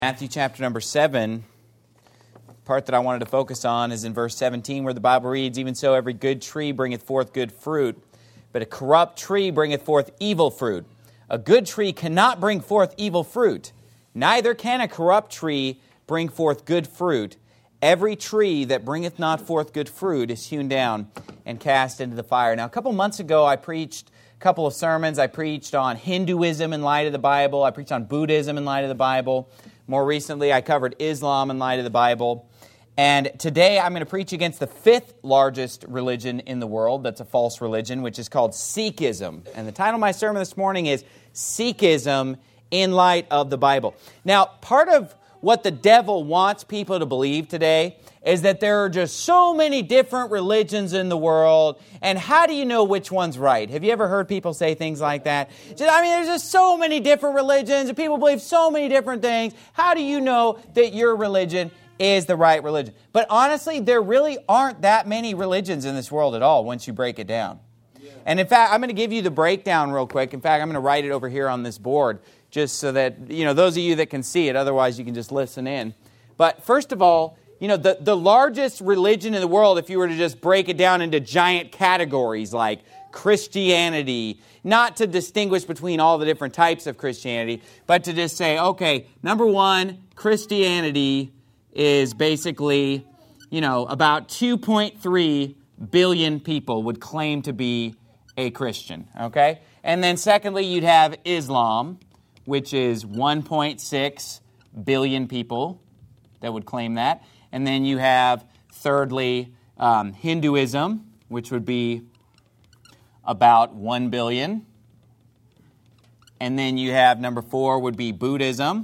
Matthew chapter number 7, the part that I wanted to focus on is in verse 17 where the Bible reads, "Even so every good tree bringeth forth good fruit, but a corrupt tree bringeth forth evil fruit. A good tree cannot bring forth evil fruit, neither can a corrupt tree bring forth good fruit. Every tree that bringeth not forth good fruit is hewn down and cast into the fire." Now, a couple months ago, I preached a couple of sermons. I preached on Hinduism in light of the Bible. I preached on Buddhism in light of the Bible. More recently, I covered Islam in light of the Bible. And today, I'm going to preach against the fifth largest religion in the world that's a false religion, which is called Sikhism. And the title of my sermon this morning is Sikhism in Light of the Bible. Now, part of what the devil wants people to believe today is that there are just so many different religions in the world, and how do you know which one's right? Have you ever heard people say things like that? There's just so many different religions, and people believe so many different things. How do you know that your religion is the right religion? But honestly, there really aren't that many religions in this world at all once you break it down. Yeah. And in fact, I'm going to give you the breakdown real quick. In fact, I'm going to write it over here on this board, just so that, those of you that can see it, otherwise you can just listen in. But first of all, the largest religion in the world, if you were to just break it down into giant categories like Christianity, not to distinguish between all the different types of Christianity, but to just say, okay, number one, Christianity is basically, about 2.3 billion people would claim to be a Christian, okay? And then secondly, you'd have Islam, which is 1.6 billion people that would claim that. And then you have, thirdly, Hinduism, which would be about 1 billion. And then you have, number 4, would be Buddhism,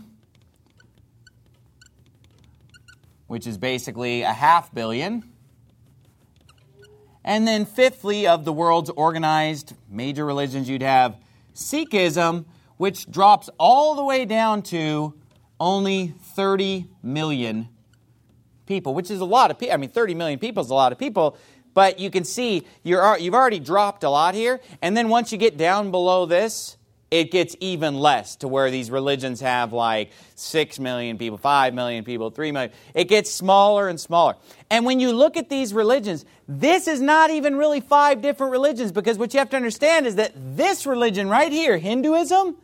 which is basically 500 million. And then fifthly, of the world's organized major religions, you'd have Sikhism, which drops all the way down to only 30 million people, which is a lot of people. 30 million people is a lot of people, but you can see you've already dropped a lot here. And then once you get down below this, it gets even less to where these religions have like 6 million people, 5 million people, 3 million. It gets smaller and smaller. And when you look at these religions, this is not even really 5 different religions, because what you have to understand is that this religion right here, Hinduism,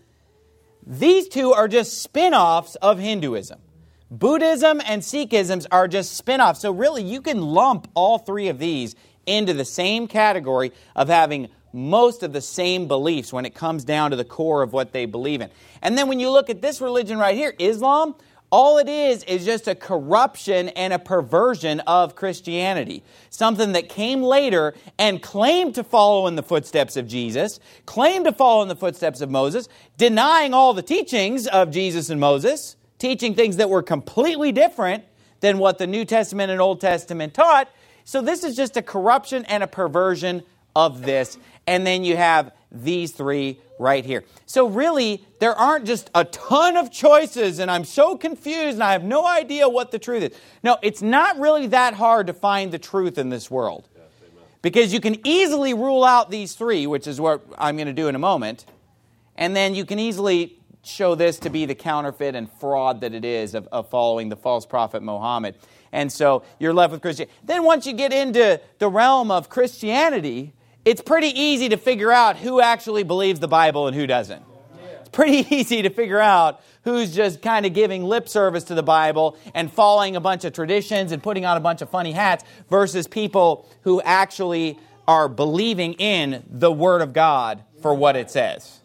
these two are just spin-offs of Hinduism. Buddhism and Sikhism are just spin-offs. So really, you can lump all 3 of these into the same category of having most of the same beliefs when it comes down to the core of what they believe in. And then when you look at this religion right here, Islam, all it is just a corruption and a perversion of Christianity. Something that came later and claimed to follow in the footsteps of Jesus, claimed to follow in the footsteps of Moses, denying all the teachings of Jesus and Moses, teaching things that were completely different than what the New Testament and Old Testament taught. So this is just a corruption and a perversion of this. And then you have these 3 right here. So really, there aren't just a ton of choices, and I'm so confused, and I have no idea what the truth is. No, it's not really that hard to find the truth in this world. Because you can easily rule out these 3, which is what I'm going to do in a moment. And then you can easily show this to be the counterfeit and fraud that it is of following the false prophet Muhammad. And so you're left with Christianity. Then once you get into the realm of Christianity, it's pretty easy to figure out who actually believes the Bible and who doesn't. It's pretty easy to figure out who's just kind of giving lip service to the Bible and following a bunch of traditions and putting on a bunch of funny hats versus people who actually are believing in the Word of God for what it says.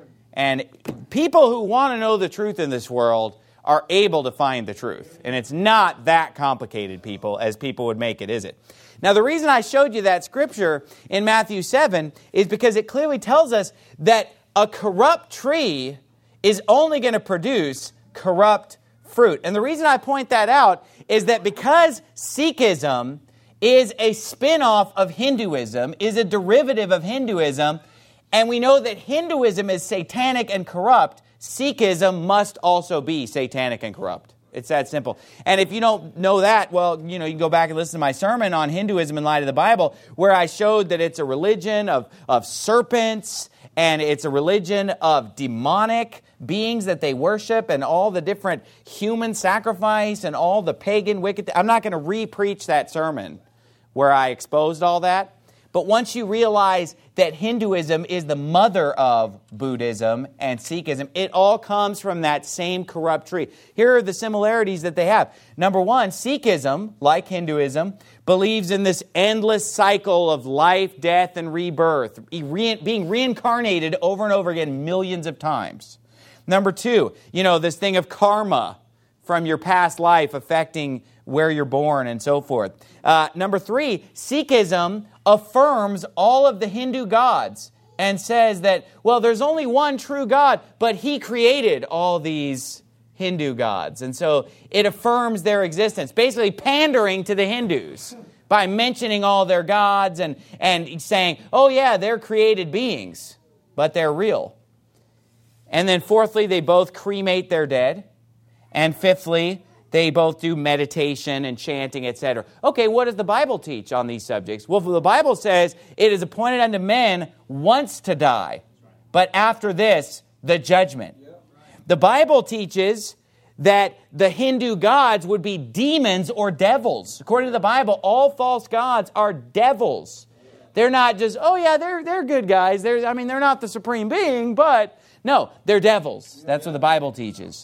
And people who want to know the truth in this world are able to find the truth. And it's not that complicated, people, as people would make it, is it? Now, the reason I showed you that scripture in Matthew 7 is because it clearly tells us that a corrupt tree is only going to produce corrupt fruit. And the reason I point that out is that because Sikhism is a spin-off of Hinduism, is a derivative of Hinduism, and we know that Hinduism is satanic and corrupt, Sikhism must also be satanic and corrupt. It's that simple. And if you don't know that, well, you can go back and listen to my sermon on Hinduism in light of the Bible, where I showed that it's a religion of serpents, and it's a religion of demonic beings that they worship and all the different human sacrifice and all the pagan wicked. I'm not going to re-preach that sermon where I exposed all that. But once you realize that Hinduism is the mother of Buddhism and Sikhism, it all comes from that same corrupt tree. Here are the similarities that they have. Number one, Sikhism, like Hinduism, believes in this endless cycle of life, death, and rebirth, being reincarnated over and over again millions of times. Number two, this thing of karma from your past life affecting where you're born and so forth. Number three, Sikhism affirms all of the Hindu gods and says that, well, there's only one true God, but He created all these Hindu gods. And so it affirms their existence, basically pandering to the Hindus by mentioning all their gods and saying, oh yeah, they're created beings, but they're real. And then fourthly, they both cremate their dead. And fifthly, they both do meditation and chanting, etc. Okay, what does the Bible teach on these subjects? Well, the Bible says it is appointed unto men once to die, but after this, the judgment. The Bible teaches that the Hindu gods would be demons or devils. According to the Bible, all false gods are devils. They're not just, oh yeah, they're good guys. They're not the supreme being, but no, they're devils. That's what the Bible teaches.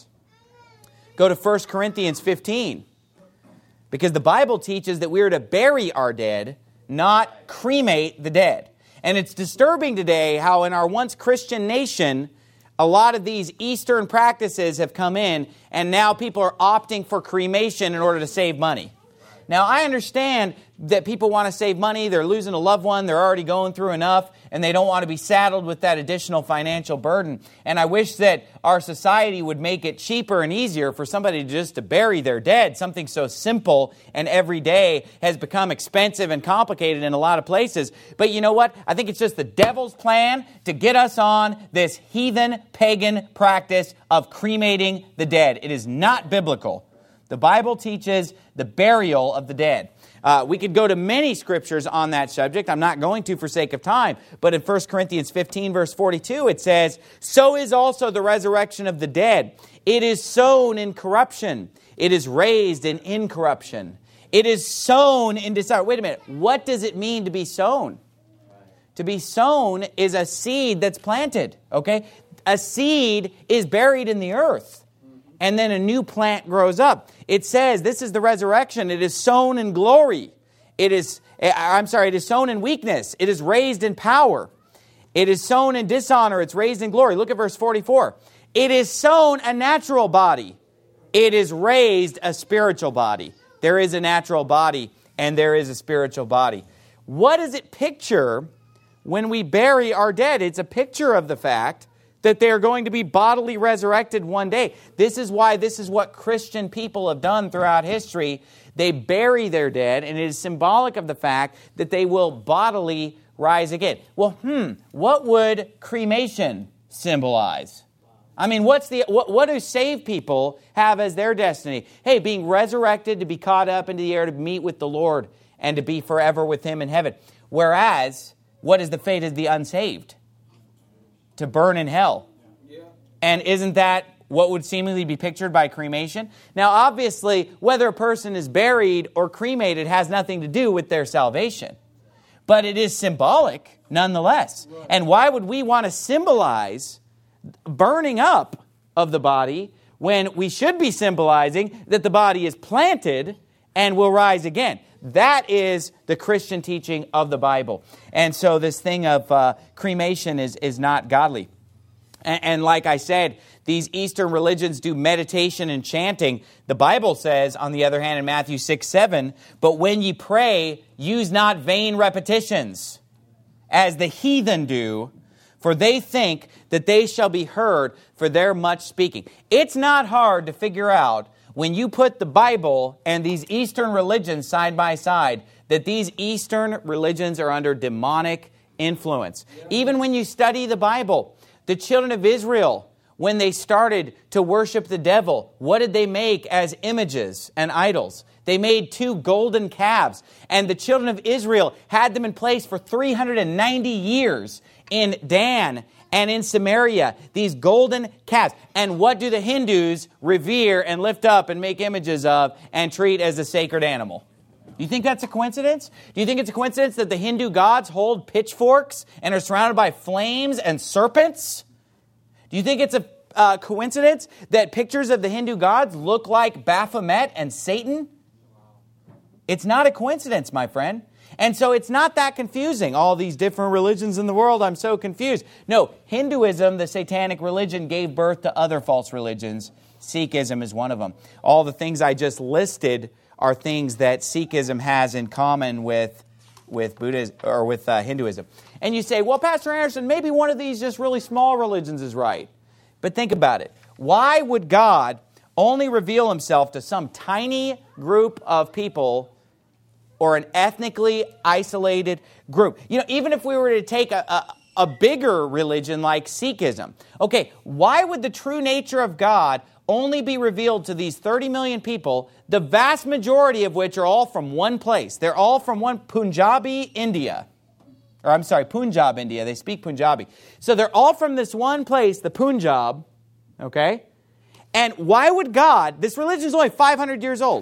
Go to 1 Corinthians 15. Because the Bible teaches that we are to bury our dead, not cremate the dead. And it's disturbing today how in our once Christian nation, a lot of these Eastern practices have come in, and now people are opting for cremation in order to save money. Now, I understand that people want to save money. They're losing a loved one. They're already going through enough, and they don't want to be saddled with that additional financial burden. And I wish that our society would make it cheaper and easier for somebody just to bury their dead. Something so simple and everyday has become expensive and complicated in a lot of places. But you know what? I think it's just the devil's plan to get us on this heathen, pagan practice of cremating the dead. It is not biblical. The Bible teaches the burial of the dead. We could go to many scriptures on that subject. I'm not going to for sake of time. But in 1 Corinthians 15, verse 42, it says, so is also the resurrection of the dead. It is sown in corruption. It is raised in incorruption. It is sown in desire. Wait a minute. What does it mean to be sown? To be sown is a seed that's planted. Okay? A seed is buried in the earth. And then a new plant grows up. It says, this is the resurrection. It is sown in glory. It is sown in weakness. It is raised in power. It is sown in dishonor. It's raised in glory. Look at verse 44. It is sown a natural body. It is raised a spiritual body. There is a natural body and there is a spiritual body. What does it picture when we bury our dead? It's a picture of the fact that they are going to be bodily resurrected one day. This is what Christian people have done throughout history. They bury their dead, and it is symbolic of the fact that they will bodily rise again. Well, what would cremation symbolize? I mean, what do saved people have as their destiny? Hey, being resurrected to be caught up into the air to meet with the Lord and to be forever with Him in heaven. Whereas, what is the fate of the unsaved? To burn in hell. Yeah. And isn't that what would seemingly be pictured by cremation? Now, obviously, whether a person is buried or cremated has nothing to do with their salvation. But it is symbolic, nonetheless. Right. And why would we want to symbolize burning up of the body when we should be symbolizing that the body is planted and will rise again? That is the Christian teaching of the Bible. And so this thing of cremation is not godly. And like I said, these Eastern religions do meditation and chanting. The Bible says, on the other hand, in Matthew 6:7, but when ye pray, use not vain repetitions, as the heathen do, for they think that they shall be heard for their much speaking. It's not hard to figure out when you put the Bible and these Eastern religions side by side, that these Eastern religions are under demonic influence. Yeah. Even when you study the Bible, the children of Israel, when they started to worship the devil, what did they make as images and idols? They made 2 golden calves. And the children of Israel had them in place for 390 years in Dan And in Samaria, these golden calves. And what do the Hindus revere and lift up and make images of and treat as a sacred animal? Do you think that's a coincidence? Do you think it's a coincidence that the Hindu gods hold pitchforks and are surrounded by flames and serpents? Do you think it's a coincidence that pictures of the Hindu gods look like Baphomet and Satan? It's not a coincidence, my friend. And so it's not that confusing. All these different religions in the world, I'm so confused. No, Hinduism, the satanic religion, gave birth to other false religions. Sikhism is one of them. All the things I just listed are things that Sikhism has in common with Buddhism or with Hinduism. And you say, well, Pastor Anderson, maybe one of these just really small religions is right. But think about it. Why would God only reveal himself to some tiny group of people or an ethnically isolated group? You know, even if we were to take a bigger religion like Sikhism, okay, why would the true nature of God only be revealed to these 30 million people, the vast majority of which are all from one place? They're all from one Punjab, India. They speak Punjabi. So they're all from this one place, the Punjab, okay? And why would God, this religion is only 500 years old.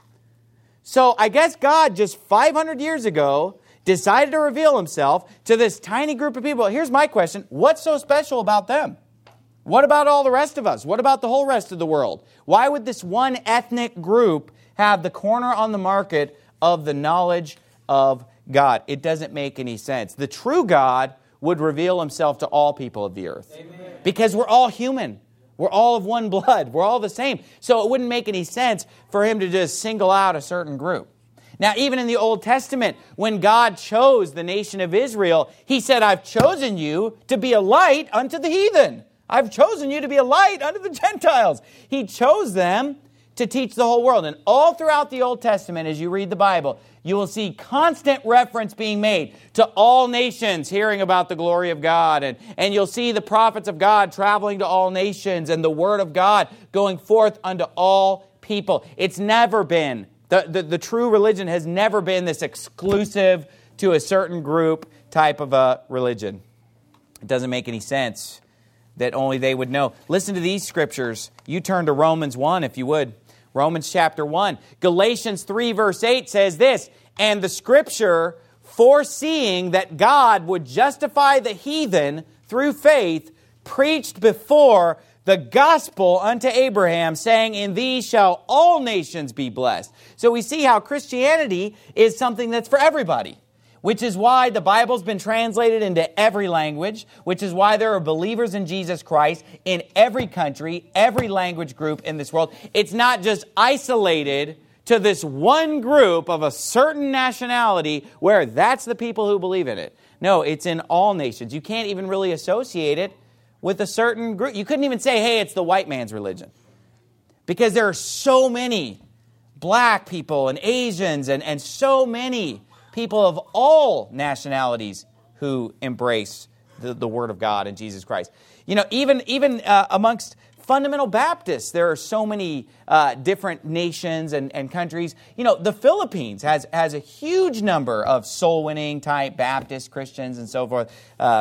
So I guess God just 500 years ago decided to reveal himself to this tiny group of people. Here's my question. What's so special about them? What about all the rest of us? What about the whole rest of the world? Why would this one ethnic group have the corner on the market of the knowledge of God? It doesn't make any sense. The true God would reveal himself to all people of the earth. Amen. Because we're all human. We're all of one blood. We're all the same. So it wouldn't make any sense for him to just single out a certain group. Now, even in the Old Testament, when God chose the nation of Israel, he said, I've chosen you to be a light unto the heathen. I've chosen you to be a light unto the Gentiles. He chose them to teach the whole world. And all throughout the Old Testament, as you read the Bible, you will see constant reference being made to all nations hearing about the glory of God. And you'll see the prophets of God traveling to all nations and the word of God going forth unto all people. It's never been, the true religion has never been this exclusive to a certain group type of a religion. It doesn't make any sense that only they would know. Listen to these scriptures. You turn to Romans 1 if you would. Romans chapter 1. Galatians 3 verse 8 says this, and the scripture, foreseeing that God would justify the heathen through faith, preached before the gospel unto Abraham, saying, in these shall all nations be blessed. So we see how Christianity is something that's for everybody. Which is why the Bible's been translated into every language, which is why there are believers in Jesus Christ in every country, every language group in this world. It's not just isolated to this one group of a certain nationality where that's the people who believe in it. No, it's in all nations. You can't even really associate it with a certain group. You couldn't even say, hey, it's the white man's religion. Because there are so many black people and Asians and so many people of all nationalities who embrace the Word of God and Jesus Christ. You know, even amongst fundamental Baptists, there are so many different nations and countries. You know, the Philippines has a huge number of soul-winning type Baptist Christians and so forth.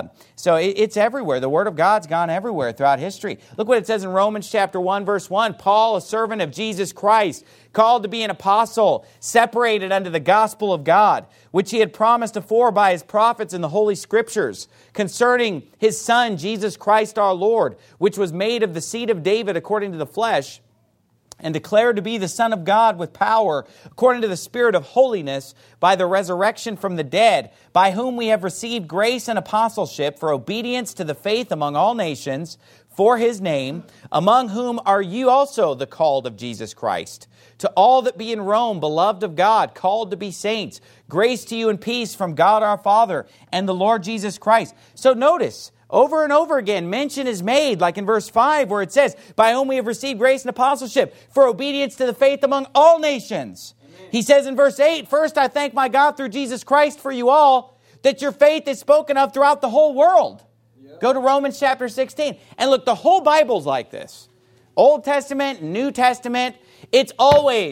So it's everywhere. The Word of God's gone everywhere throughout history. Look what it says in Romans chapter 1, verse 1. Paul, a servant of Jesus Christ, called to be an apostle, separated unto the gospel of God, which he had promised afore by his prophets in the Holy Scriptures, concerning his Son, Jesus Christ our Lord, which was made of the seed of David according to the flesh, and declared to be the Son of God with power, according to the Spirit of holiness, by the resurrection from the dead, by whom we have received grace and apostleship for obedience to the faith among all nations, for his name, among whom are you also the called of Jesus Christ. To all that be in Rome, beloved of God, called to be saints, grace to you and peace from God our Father and the Lord Jesus Christ. So notice, over and over again, mention is made, like in verse 5, where it says, by whom we have received grace and apostleship for obedience to the faith among all nations. Amen. He says in verse 8, first I thank my God through Jesus Christ for you all, that your faith is spoken of throughout the whole world. Yep. Go to Romans chapter 16. And look, the whole Bible's like this. Old Testament, New Testament, it's always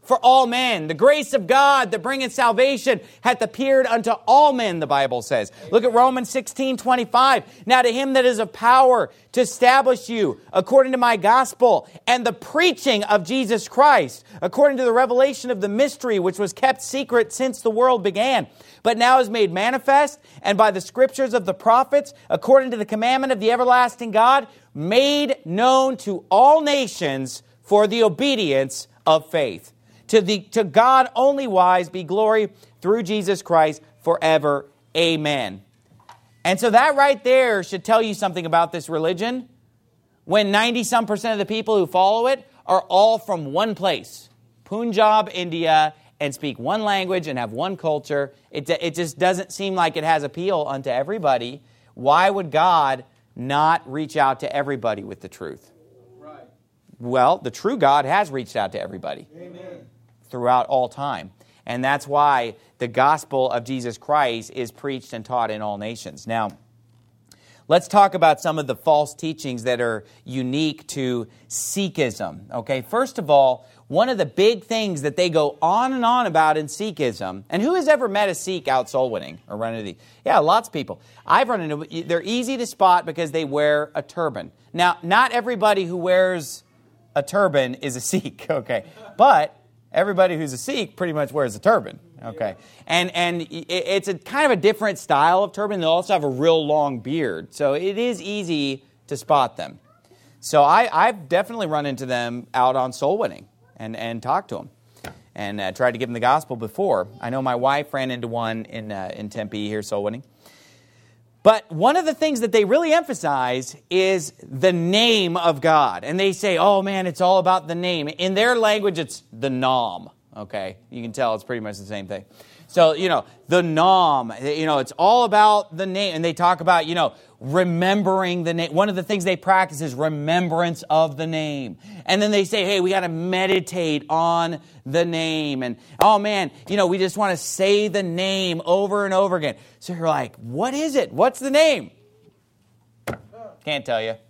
for all men. The grace of God that bringeth salvation hath appeared unto all men, the Bible says. Look at Romans 16:25. Now to him that is of power to establish you according to my gospel and the preaching of Jesus Christ, according to the revelation of the mystery which was kept secret since the world began, but now is made manifest, and by the scriptures of the prophets, according to the commandment of the everlasting God, made known to all nations for the obedience of faith. To God only wise be glory through Jesus Christ forever. Amen. And so that right there should tell you something about this religion. When 90-some% of the people who follow it are all from one place, Punjab, India, and speak one language and have one culture. It just doesn't seem like it has appeal unto everybody. Why would God not reach out to everybody with the truth? Right. Well, the true God has reached out to everybody. Amen. Throughout all time. And that's why the gospel of Jesus Christ is preached and taught in all nations. Now, let's talk about some of the false teachings that are unique to Sikhism. Okay, first of all, one of the big things that they go on and on about in Sikhism, and who has ever met a Sikh out soul winning or run into these? Yeah, lots of people. I've run into, they're easy to spot because they wear a turban. Now, not everybody who wears a turban is a Sikh, okay, but everybody who's a Sikh pretty much wears a turban, okay? And it's a kind of a different style of turban. They also have a real long beard, so it is easy to spot them. So I've definitely run into them out on soul winning and talked to them and tried to give them the gospel before. I know my wife ran into one in Tempe here soul winning. But one of the things that they really emphasize is the name of God. And they say, oh man, it's all about the name. In their language, it's the Nam. Okay, you can tell it's pretty much the same thing. So, the Nam, it's all about the name. And they talk about, remembering the name. One of the things they practice is remembrance of the name. And then they say, hey, we got to meditate on the name. And, oh man, we just want to say the name over and over again. So you're like, what is it? What's the name? Can't tell you.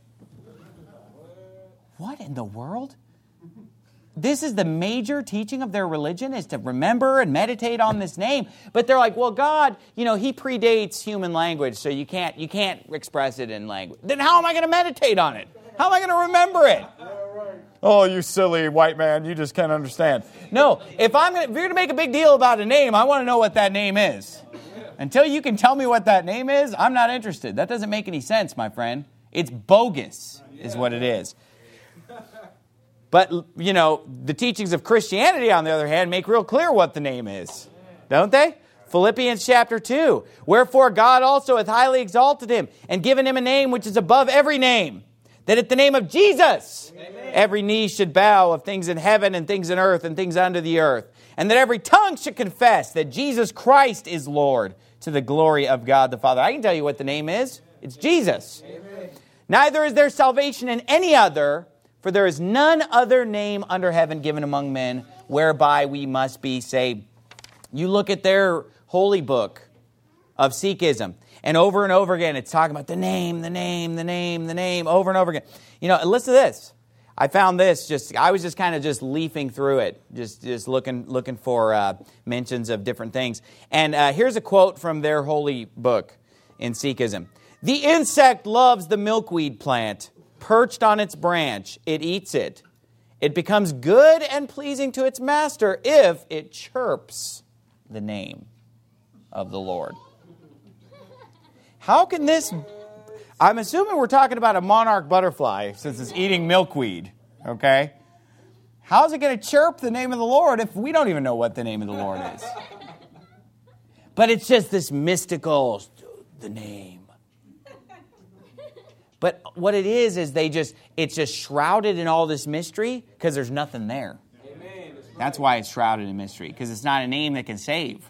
What in the world? This is the major teaching of their religion, is to remember and meditate on this name. But they're like, well, God, He predates human language, so you can't express it in language. Then how am I going to meditate on it? How am I going to remember it? Oh, you silly white man, you just can't understand. No, if you're going to make a big deal about a name, I want to know what that name is. Until you can tell me what that name is, I'm not interested. That doesn't make any sense, my friend. It's bogus, is what it is. But, the teachings of Christianity, on the other hand, make real clear what the name is. Don't they? Philippians chapter 2. Wherefore God also hath highly exalted him, and given him a name which is above every name, that at the name of Jesus, every knee should bow, of things in heaven and things in earth and things under the earth, and that every tongue should confess that Jesus Christ is Lord, to the glory of God the Father. I can tell you what the name is. It's Jesus. Amen. Neither is there salvation in any other, for there is none other name under heaven given among men whereby we must be saved. You look at their holy book of Sikhism, and over again, it's talking about the name, over and over again. Listen to this. I found this, I was just kind of leafing through it, just looking for mentions of different things. And here's a quote from their holy book in Sikhism. The insect loves the milkweed plant. Perched on its branch, it eats it. It becomes good and pleasing to its master if it chirps the name of the Lord. How can this... I'm assuming we're talking about a monarch butterfly since it's eating milkweed, okay? How's it going to chirp the name of the Lord if we don't even know what the name of the Lord is? But it's just this mystical, the name. But what it is it's just shrouded in all this mystery because there's nothing there. Amen. That's why it's shrouded in mystery, because it's not a name that can save.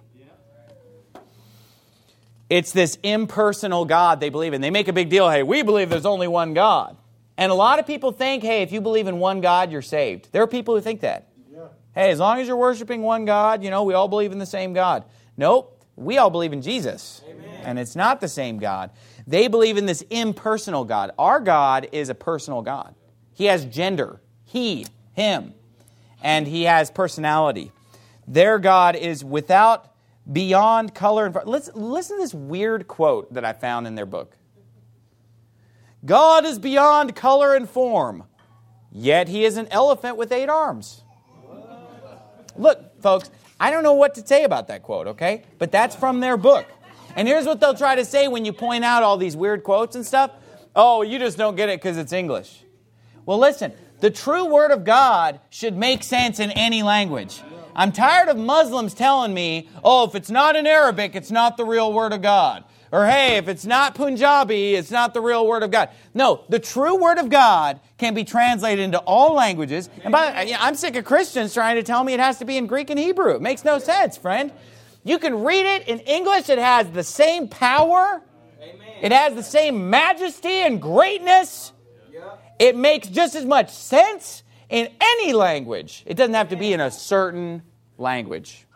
It's this impersonal God they believe in. They make a big deal, hey, we believe there's only one God. And a lot of people think, hey, if you believe in one God, you're saved. There are people who think that. Yeah. Hey, as long as you're worshiping one God, we all believe in the same God. Nope, we all believe in Jesus. Amen. And it's not the same God. They believe in this impersonal God. Our God is a personal God. He has gender. He, him. and he has personality. Their God is beyond color and form. Listen to this weird quote that I found in their book. God is beyond color and form, yet he is an elephant with 8 arms. Look, folks, I don't know what to say about that quote, okay? But that's from their book. And here's what they'll try to say when you point out all these weird quotes and stuff. Oh, you just don't get it because it's English. Well, listen, the true Word of God should make sense in any language. I'm tired of Muslims telling me, oh, if it's not in Arabic, it's not the real Word of God. Or, hey, if it's not Punjabi, it's not the real Word of God. No, the true Word of God can be translated into all languages. And I'm sick of Christians trying to tell me it has to be in Greek and Hebrew. It makes no sense, friend. You can read it in English. It has the same power. Amen. It has the same majesty and greatness. It makes just as much sense in any language. It doesn't have to be in a certain language.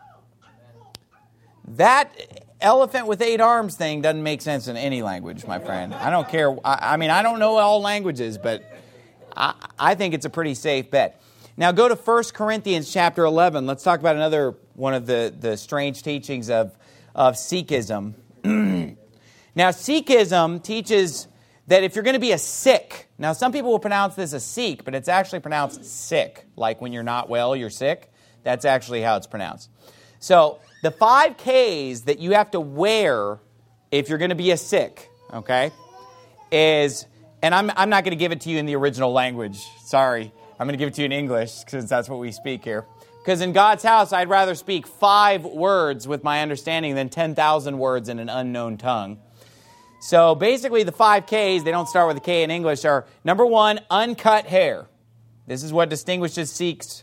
That elephant with 8 arms thing doesn't make sense in any language, my friend. I don't care. I mean, I don't know all languages, but I think it's a pretty safe bet. Now go to 1 Corinthians chapter 11. Let's talk about another one of the strange teachings of Sikhism. Now, Sikhism teaches that if you're going to be a Sikh, now some people will pronounce this a Sikh, but it's actually pronounced sick. Like when you're not well, you're sick. That's actually how it's pronounced. So the 5 Ks that you have to wear if you're going to be a Sikh, okay, is, and I'm not going to give it to you in the original language. Sorry. I'm going to give it to you in English because that's what we speak here. Because in God's house, I'd rather speak 5 words with my understanding than 10,000 words in an unknown tongue. So basically the 5 Ks, they don't start with a K in English, are number 1, uncut hair. This is what distinguishes Sikhs,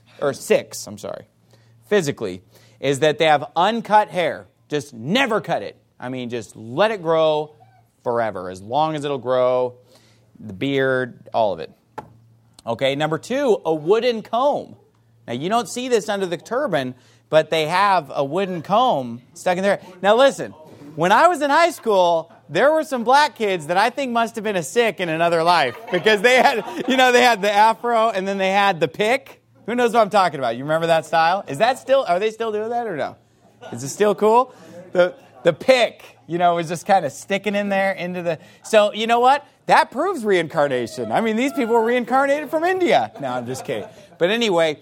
physically, is that they have uncut hair. Just never cut it. I mean, just let it grow forever, as long as it'll grow, the beard, all of it. Okay, number 2, a wooden comb. Now, you don't see this under the turban, but they have a wooden comb stuck in there. Now, listen, when I was in high school, there were some black kids that I think must have been a Sikh in another life because they had, they had the afro and then they had the pick. Who knows what I'm talking about? You remember that style? Are they still doing that or no? Is it still cool? The pick, was just kind of sticking in there into the... So, you know what? That proves reincarnation. I mean, these people were reincarnated from India. No, I'm just kidding. But anyway,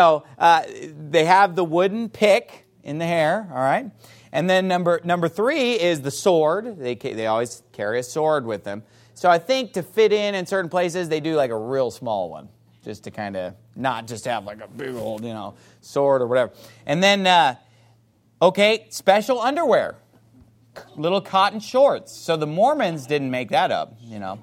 they have the wooden pick in the hair, all right? And then number 3 is the sword. They always carry a sword with them. So I think to fit in certain places, they do like a real small one, just to kind of not just have like a big old, sword or whatever. And then, special underwear. Little cotton shorts. So the Mormons didn't make that up,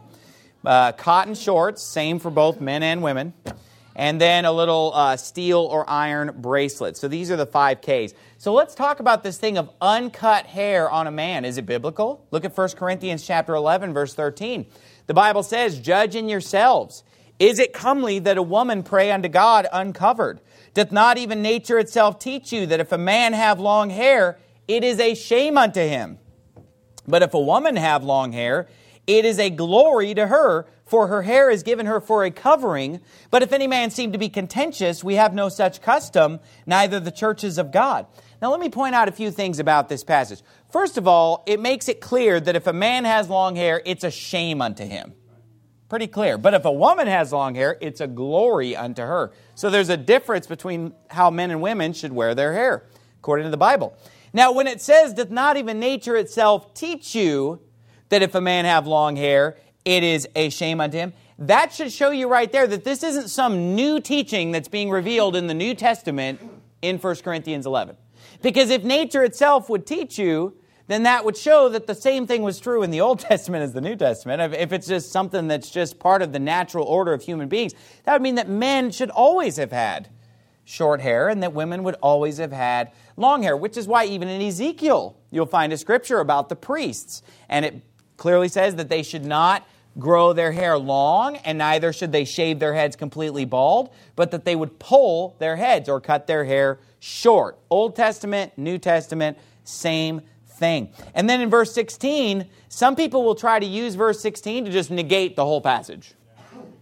Cotton shorts, same for both men and women. And then a little steel or iron bracelet. So these are the 5 Ks. So let's talk about this thing of uncut hair on a man. Is it biblical? Look at 1 Corinthians chapter 11, verse 13. The Bible says, judge in yourselves. Is it comely that a woman pray unto God uncovered? Doth not even nature itself teach you that if a man have long hair, it is a shame unto him? But if a woman have long hair, it is a glory to her, for her hair is given her for a covering. But if any man seem to be contentious, we have no such custom, neither the churches of God. Now let me point out a few things about this passage. First of all, it makes it clear that if a man has long hair, it's a shame unto him. Pretty clear. But if a woman has long hair, it's a glory unto her. So there's a difference between how men and women should wear their hair, according to the Bible. Now, when it says, doth not even nature itself teach you that if a man have long hair, it is a shame unto him, that should show you right there that this isn't some new teaching that's being revealed in the New Testament in 1 Corinthians 11. Because if nature itself would teach you, then that would show that the same thing was true in the Old Testament as the New Testament. If it's just something that's just part of the natural order of human beings, that would mean that men should always have had short hair and that women would always have had long hair, which is why even in Ezekiel, you'll find a scripture about the priests. And it clearly says that they should not grow their hair long, and neither should they shave their heads completely bald, but that they would pull their heads or cut their hair short. Old Testament, New Testament, same thing. And then in verse 16, some people will try to use verse 16 to just negate the whole passage.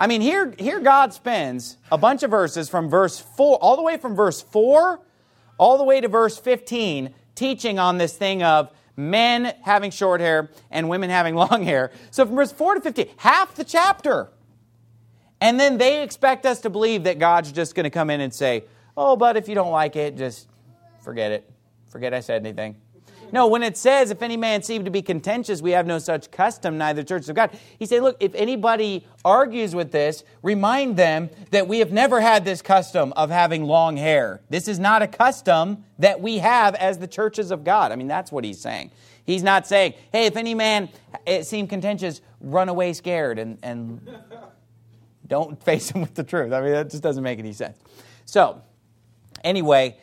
I mean, here God spends a bunch of verses from verse 4, all the way from verse 4, all the way to verse 15, teaching on this thing of men having short hair and women having long hair. So from verse 4 to 15, half the chapter. And then they expect us to believe that God's just going to come in and say, oh, but if you don't like it, just forget it. Forget I said anything. No, when it says, if any man seem to be contentious, we have no such custom, neither churches of God. He said, look, if anybody argues with this, remind them that we have never had this custom of having long hair. This is not a custom that we have as the churches of God. I mean, that's what he's saying. He's not saying, hey, if any man seem contentious, run away scared and don't face him with the truth. I mean, that just doesn't make any sense. So, anyway,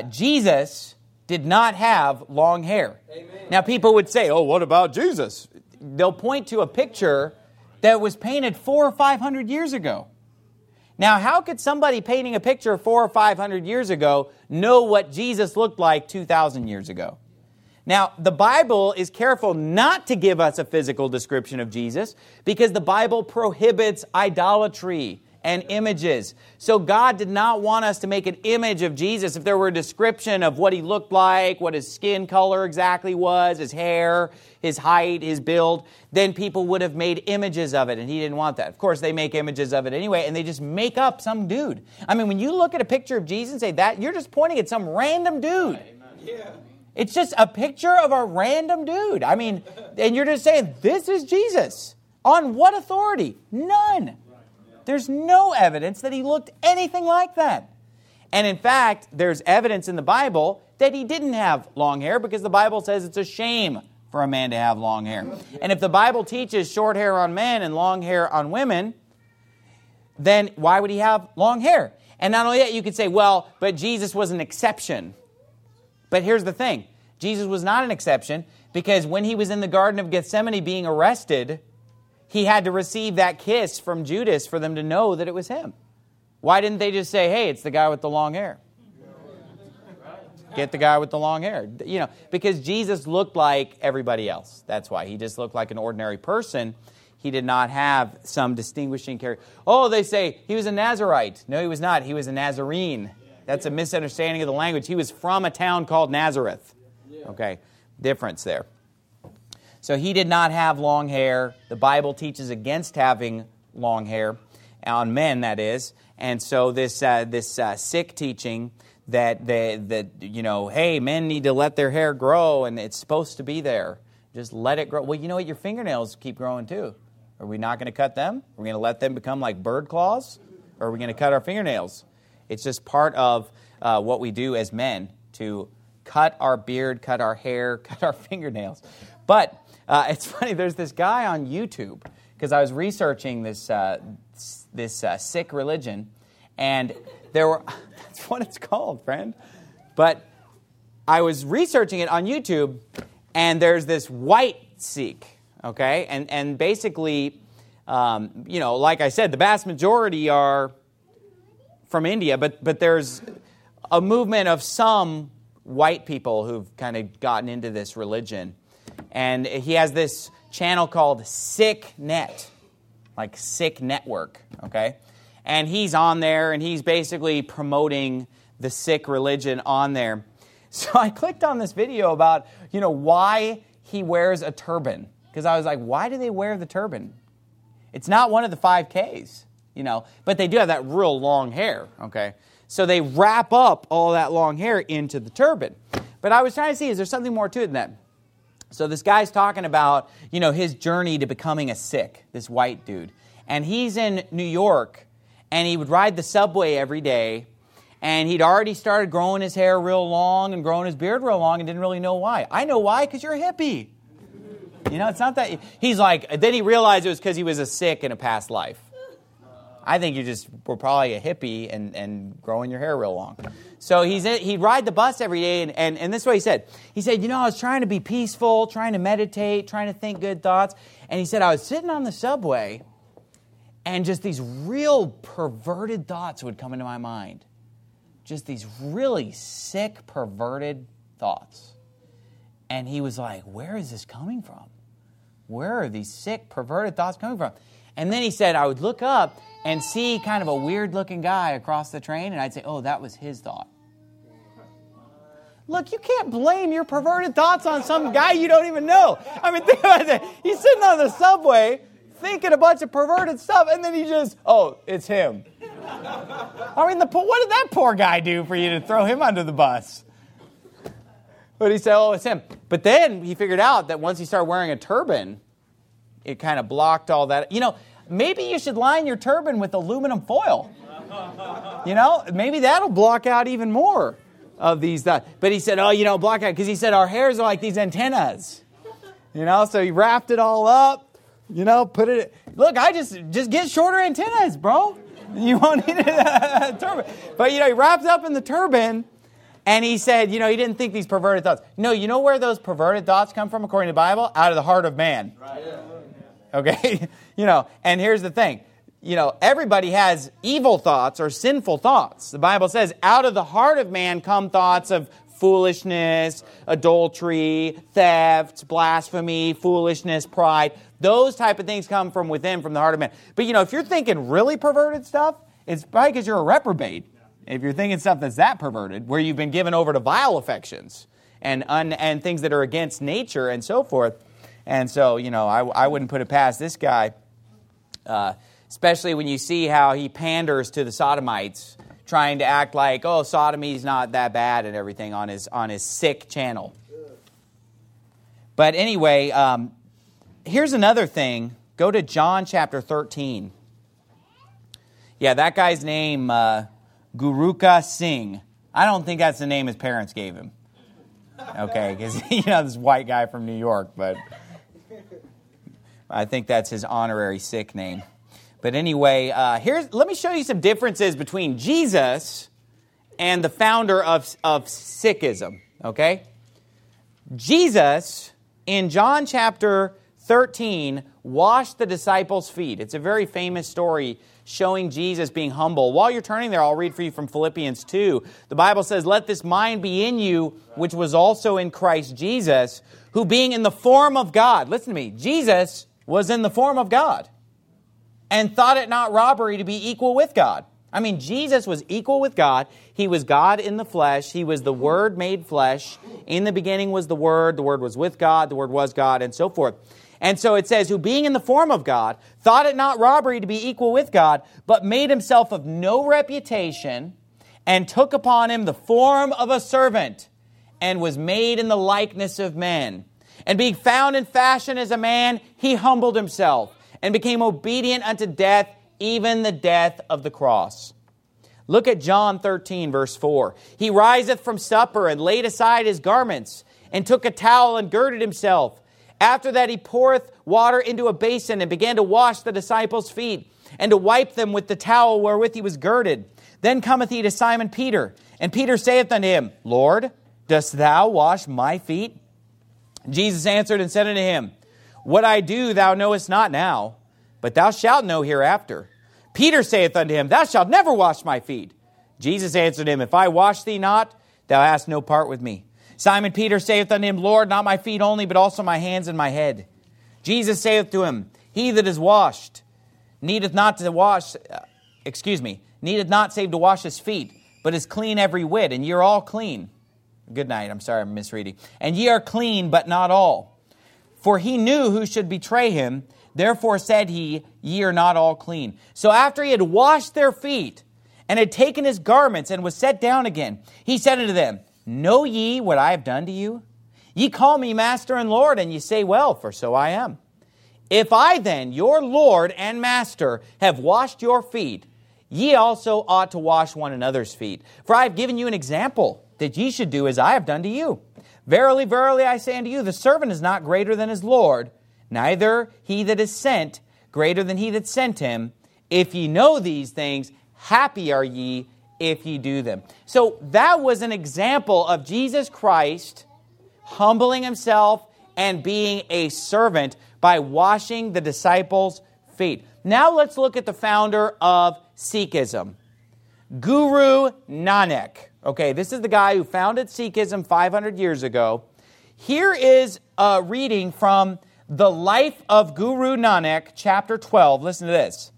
Jesus did not have long hair. Amen. Now people would say, oh, what about Jesus? They'll point to a picture that was painted 400 or 500 years ago. Now, how could somebody painting a picture 400 or 500 years ago know what Jesus looked like 2,000 years ago? Now, the Bible is careful not to give us a physical description of Jesus because the Bible prohibits idolatry and images. So God did not want us to make an image of Jesus. If there were a description of what he looked like, what his skin color exactly was, his hair, his height, his build, then people would have made images of it, and he didn't want that. Of course, they make images of it anyway, and they just make up some dude. I mean, when you look at a picture of Jesus and say that, you're just pointing at some random dude. Yeah. It's just a picture of a random dude. I mean, and you're just saying, this is Jesus. On what authority? None. There's no evidence that he looked anything like that. And in fact, there's evidence in the Bible that he didn't have long hair because the Bible says it's a shame for a man to have long hair. And if the Bible teaches short hair on men and long hair on women, then why would he have long hair? And not only that, you could say, well, but Jesus was an exception. But here's the thing. Jesus was not an exception because when he was in the Garden of Gethsemane being arrested, he had to receive that kiss from Judas for them to know that it was him. Why didn't they just say, hey, it's the guy with the long hair? Get the guy with the long hair. You know, because Jesus looked like everybody else. That's why. He just looked like an ordinary person. He did not have some distinguishing character. Oh, they say he was a Nazarite. No, he was not. He was a Nazarene. That's a misunderstanding of the language. He was from a town called Nazareth. Okay, difference there. So he did not have long hair. The Bible teaches against having long hair, on men that is. And so this sick teaching that hey, men need to let their hair grow and it's supposed to be there. Just let it grow. Well, you know what? Your fingernails keep growing too. Are we not going to cut them? Are we going to let them become like bird claws? Or are we going to cut our fingernails? It's just part of what we do as men to cut our beard, cut our hair, cut our fingernails. But it's funny, there's this guy on YouTube, because I was researching this Sikh religion, and there were, that's what it's called, friend. But I was researching it on YouTube, and there's this white Sikh, okay? And basically, like I said, the vast majority are from India, but there's a movement of some white people who've kind of gotten into this religion. And he has this channel called SikhNet, like Sikh Network, okay? And he's on there, and he's basically promoting the Sikh religion on there. So I clicked on this video about, why he wears a turban. Because I was like, why do they wear the turban? It's not one of the 5 Ks, but they do have that real long hair, okay? So they wrap up all that long hair into the turban. But I was trying to see, is there something more to it than that? So this guy's talking about, his journey to becoming a Sikh, this white dude. And he's in New York, and he would ride the subway every day, and he'd already started growing his hair real long and growing his beard real long and didn't really know why. I know why, because you're a hippie. It's not that... He's like... Then he realized it was because he was a Sikh in a past life. I think you just were probably a hippie and growing your hair real long. So he'd ride the bus every day, and this is what he said. He said, I was trying to be peaceful, trying to meditate, trying to think good thoughts. And he said, I was sitting on the subway, and just these real perverted thoughts would come into my mind. Just these really sick, perverted thoughts. And he was like, where is this coming from? Where are these sick, perverted thoughts coming from? And then he said, I would look up and see kind of a weird-looking guy across the train, and I'd say, oh, that was his thought. Look, you can't blame your perverted thoughts on some guy you don't even know. I mean, think about that. He's sitting on the subway thinking a bunch of perverted stuff, and then he just, oh, it's him. I mean, what did that poor guy do for you to throw him under the bus? But he said, oh, it's him. But then he figured out that once he started wearing a turban, it kind of blocked all that. You know, maybe you should line your turban with aluminum foil. You know, maybe that'll block out even more of these. But he said, oh, block out, because he said our hairs are like these antennas. You know, so he wrapped it all up, put it. Look, I just get shorter antennas, bro. You won't need a turban. But, he wrapped up in the turban, and he said, he didn't think these perverted thoughts. No, you know where those perverted thoughts come from according to the Bible? Out of the heart of man. Right. Okay? And here's the thing. Everybody has evil thoughts or sinful thoughts. The Bible says, out of the heart of man come thoughts of foolishness, adultery, theft, blasphemy, foolishness, pride. Those type of things come from within, from the heart of man. But, if you're thinking really perverted stuff, it's probably because you're a reprobate. If you're thinking stuff that's that perverted, where you've been given over to vile affections and things that are against nature and so forth. And so, I wouldn't put it past this guy, especially when you see how he panders to the sodomites, trying to act like, oh, sodomy's not that bad and everything on his sick channel. But anyway, here's another thing. Go to John chapter 13. Yeah, that guy's name, Guruka Singh. I don't think that's the name his parents gave him. Okay, because, this white guy from New York, but I think that's his honorary Sikh name. But anyway, let me show you some differences between Jesus and the founder of Sikhism, okay? Jesus, in John chapter 13, washed the disciples' feet. It's a very famous story showing Jesus being humble. While you're turning there, I'll read for you from Philippians 2. The Bible says, let this mind be in you, which was also in Christ Jesus, who being in the form of God, listen to me, Jesus was in the form of God, and thought it not robbery to be equal with God. I mean, Jesus was equal with God. He was God in the flesh. He was the Word made flesh. In the beginning was the Word was with God, the Word was God, and so forth. And so it says, who being in the form of God, thought it not robbery to be equal with God, but made himself of no reputation, and took upon him the form of a servant, and was made in the likeness of men. And being found in fashion as a man, he humbled himself, and became obedient unto death, even the death of the cross. Look at John 13, verse 4. He riseth from supper, and laid aside his garments, and took a towel, and girded himself. After that he poureth water into a basin, and began to wash the disciples' feet, and to wipe them with the towel wherewith he was girded. Then cometh he to Simon Peter, and Peter saith unto him, Lord, dost thou wash my feet? Jesus answered and said unto him, what I do thou knowest not now, but thou shalt know hereafter. Peter saith unto him, thou shalt never wash my feet. Jesus answered him, if I wash thee not, thou hast no part with me. Simon Peter saith unto him, Lord, not my feet only, but also my hands and my head. Jesus saith to him, he that is washed needeth not save to wash his feet, but is clean every whit, and ye are all clean. Good night, I'm sorry, I'm misreading. And ye are clean, but not all. For he knew who should betray him, therefore said he, ye are not all clean. So after he had washed their feet, and had taken his garments, and was set down again, he said unto them, know ye what I have done to you? Ye call me Master and Lord, and ye say, well, for so I am. If I then, your Lord and Master, have washed your feet, ye also ought to wash one another's feet. For I have given you an example, that ye should do as I have done to you. Verily, verily, I say unto you, the servant is not greater than his Lord, neither he that is sent greater than he that sent him. If ye know these things, happy are ye if ye do them. So that was an example of Jesus Christ humbling himself and being a servant by washing the disciples' feet. Now let's look at the founder of Sikhism, Guru Nanak. Okay, this is the guy who founded Sikhism 500 years ago. Here is a reading from The Life of Guru Nanak, chapter 12. Listen to this.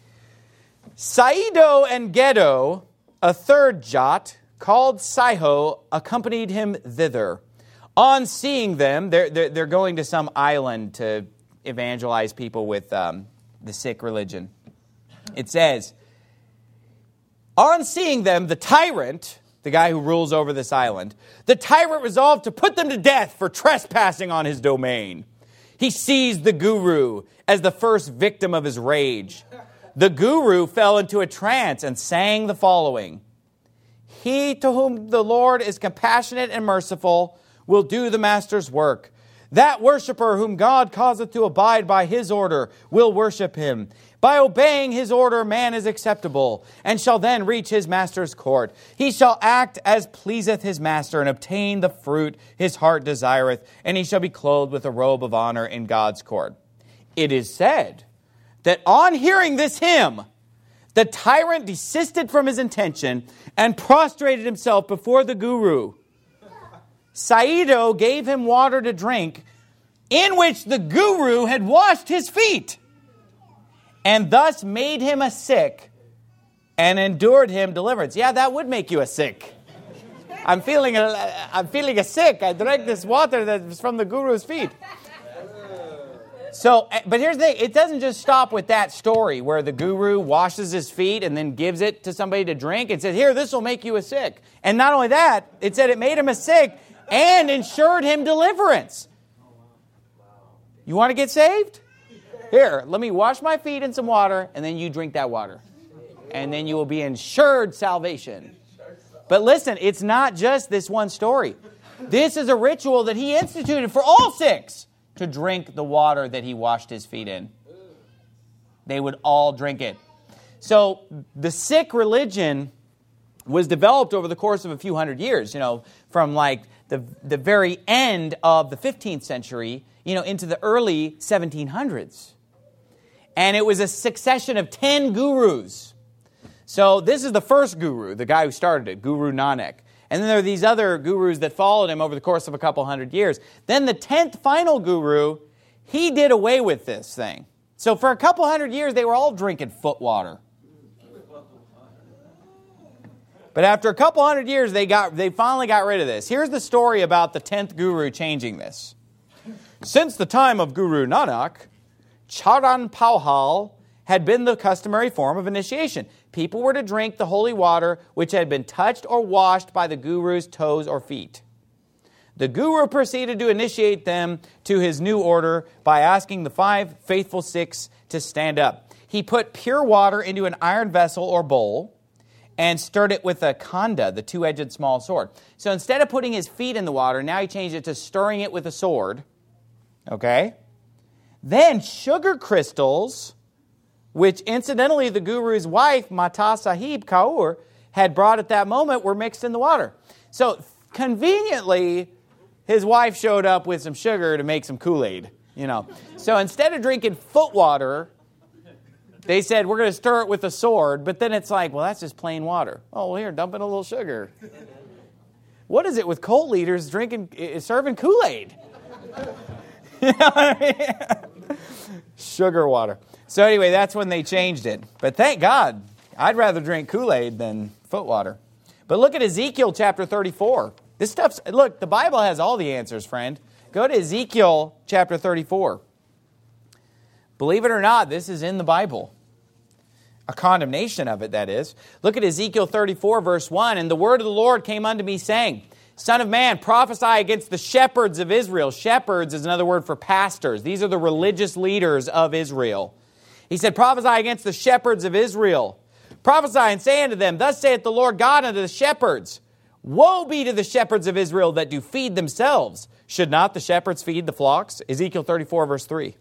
Saido and Geddo, a third Jat, called Saiho, accompanied him thither. On seeing them, they're going to some island to evangelize people with the Sikh religion. It says, on seeing them, the tyrant, the guy who rules over this island, the tyrant resolved to put them to death for trespassing on his domain. He seized the Guru as the first victim of his rage. The Guru fell into a trance and sang the following. He to whom the Lord is compassionate and merciful will do the Master's work. That worshipper whom God causeth to abide by his order will worship him. By obeying his order, man is acceptable, and shall then reach his master's court. He shall act as pleaseth his master, and obtain the fruit his heart desireth, and he shall be clothed with a robe of honor in God's court. It is said that on hearing this hymn, the tyrant desisted from his intention and prostrated himself before the Guru. Saido gave him water to drink, in which the Guru had washed his feet, and thus made him a Sikh and endured him deliverance. Yeah, that would make you a Sikh. I'm feeling a Sikh. I drank this water that was from the Guru's feet. So, but here's the thing. It doesn't just stop with that story where the Guru washes his feet and then gives it to somebody to drink. It said, here, this will make you a Sikh. And not only that, it said it made him a Sikh and ensured him deliverance. You want to get saved? Here, let me wash my feet in some water, and then you drink that water. And then you will be ensured salvation. But listen, it's not just this one story. This is a ritual that he instituted for all Sikhs to drink the water that he washed his feet in. They would all drink it. So the Sikh religion was developed over the course of a few hundred years, from like the very end of the 15th century, into the early 1700s. And it was a succession of 10 gurus. So this is the first guru, the guy who started it, Guru Nanak. And then there are these other gurus that followed him over the course of a couple hundred years. Then the 10th final guru, he did away with this thing. So for a couple hundred years, they were all drinking foot water. But after a couple hundred years, they finally got rid of this. Here's the story about the 10th guru changing this. Since the time of Guru Nanak, Charan Pauhal had been the customary form of initiation. People were to drink the holy water which had been touched or washed by the Guru's toes or feet. The Guru proceeded to initiate them to his new order by asking the 5 faithful Sikhs to stand up. He put pure water into an iron vessel or bowl and stirred it with a khanda, the 2-edged small sword. So instead of putting his feet in the water, now he changed it to stirring it with a sword. Okay? Then sugar crystals, which incidentally the Guru's wife, Mata Sahib Kaur, had brought at that moment, were mixed in the water. So conveniently, his wife showed up with some sugar to make some Kool-Aid. So instead of drinking foot water, they said, we're going to stir it with a sword. But then it's like, well, that's just plain water. Oh, well, here, dump in a little sugar. What is it with cult leaders serving Kool-Aid? You know what I mean? Sugar water. So anyway, that's when they changed it. But thank God, I'd rather drink Kool-Aid than foot water. But look at Ezekiel chapter 34. Look, the Bible has all the answers, friend. Go to Ezekiel chapter 34. Believe it or not, this is in the Bible. A condemnation of it, that is. Look at Ezekiel 34, verse 1. And the word of the Lord came unto me, saying, Son of man, prophesy against the shepherds of Israel. Shepherds is another word for pastors. These are the religious leaders of Israel. He said, prophesy against the shepherds of Israel. Prophesy and say unto them, Thus saith the Lord God unto the shepherds, Woe be to the shepherds of Israel that do feed themselves. Should not the shepherds feed the flocks? Ezekiel 34, verse 3.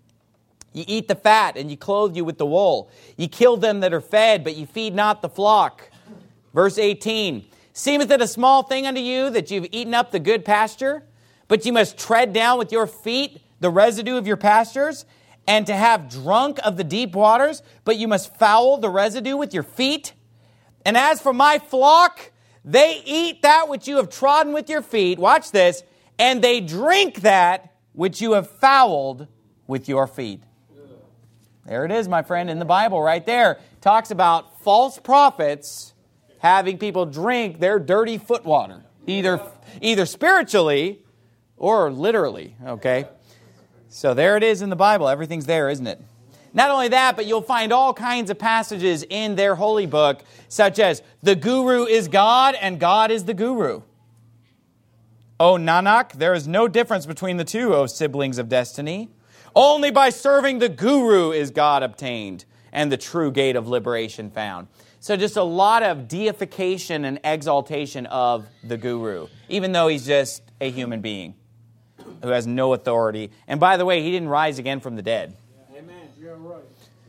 Ye eat the fat, and ye clothe you with the wool. Ye kill them that are fed, but ye feed not the flock. Verse 18. Seemeth it a small thing unto you that you've eaten up the good pasture? But ye must tread down with your feet the residue of your pastures, and to have drunk of the deep waters, but you must foul the residue with your feet? And as for my flock, they eat that which you have trodden with your feet, watch this, and they drink that which you have fouled with your feet. There it is, my friend, in the Bible right there. Talks about false prophets having people drink their dirty foot water, either spiritually or literally, okay? So there it is in the Bible. Everything's there, isn't it? Not only that, but you'll find all kinds of passages in their holy book, such as, the guru is God and God is the guru. O Nanak, there is no difference between the two, O siblings of destiny. Only by serving the guru is God obtained and the true gate of liberation found. So just a lot of deification and exaltation of the guru, even though he's just a human being who has no authority. And by the way, he didn't rise again from the dead. Amen. Yeah, right.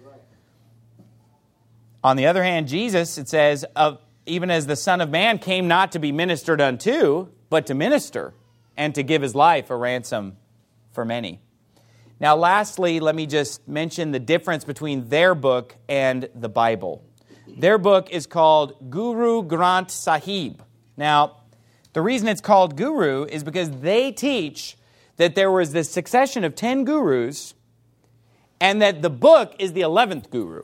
On the other hand, Jesus, it says, even as the Son of Man came not to be ministered unto, but to minister and to give his life a ransom for many. Now, lastly, let me just mention the difference between their book and the Bible. Their book is called Guru Granth Sahib. Now, the reason it's called Guru is because they teach that there was this succession of 10 gurus and that the book is the 11th guru.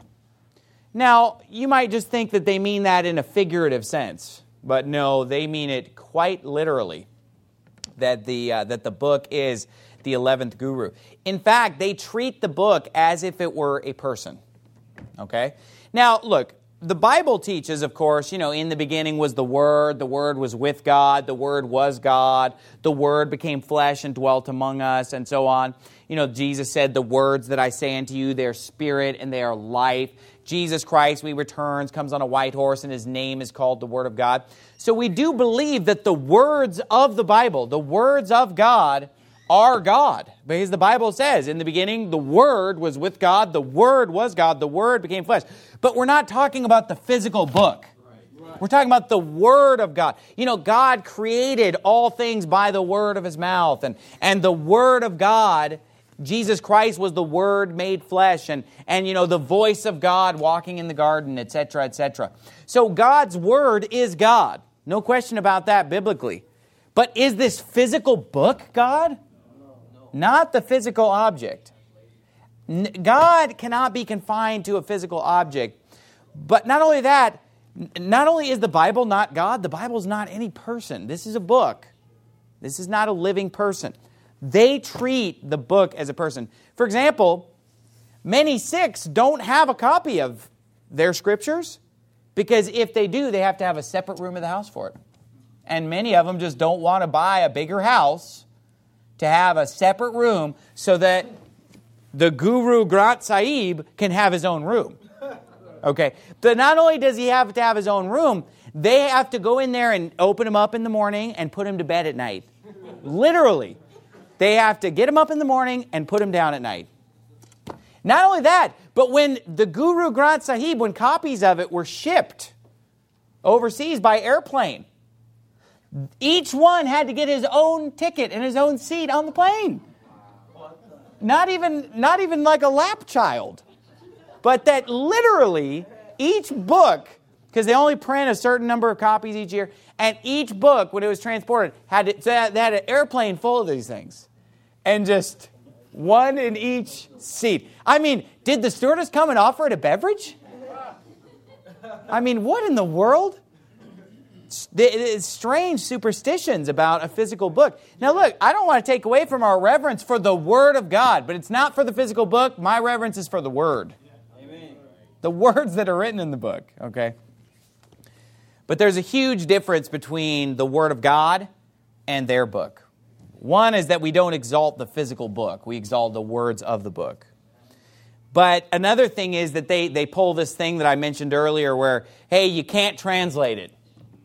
Now, you might just think that they mean that in a figurative sense, but no, they mean it quite literally, that the book is the 11th guru. In fact, they treat the book as if it were a person. Okay? Now, look, the Bible teaches, of course, in the beginning was the Word was with God, the Word was God, the Word became flesh and dwelt among us, and so on. Jesus said, the words that I say unto you, they are spirit and they are life. Jesus Christ, when he returns, comes on a white horse, and his name is called the Word of God. So we do believe that the words of the Bible, the words of God, are God. Because the Bible says, in the beginning, the Word was with God, the Word was God, the Word became flesh. But we're not talking about the physical book. We're talking about the Word of God. God created all things by the word of his mouth. And the Word of God, Jesus Christ, was the Word made flesh. And the voice of God walking in the garden, etc., etc. So God's Word is God. No question about that biblically. But is this physical book God? Not the physical object. God cannot be confined to a physical object. But not only that, not only is the Bible not God, the Bible is not any person. This is a book. This is not a living person. They treat the book as a person. For example, many Sikhs don't have a copy of their scriptures because if they do, they have to have a separate room in the house for it. And many of them just don't want to buy a bigger house to have a separate room so that the Guru Granth Sahib can have his own room. Okay, but not only does he have to have his own room, they have to go in there and open him up in the morning and put him to bed at night. Literally. They have to get him up in the morning and put him down at night. Not only that, but when the Guru Granth Sahib, when copies of it were shipped overseas by airplane, each one had to get his own ticket and his own seat on the plane. Not even like a lap child. But that literally each book, because they only print a certain number of copies each year, and each book, when it was transported, they had an airplane full of these things. And just one in each seat. I mean, did the stewardess come and offer it a beverage? I mean, what in the world? It's strange superstitions about a physical book. Now look, I don't want to take away from our reverence for the Word of God, but it's not for the physical book. My reverence is for the Word. Amen. The words that are written in the book, okay? But there's a huge difference between the Word of God and their book. One is that we don't exalt the physical book. We exalt the words of the book. But another thing is that they pull this thing that I mentioned earlier where, hey, you can't translate it.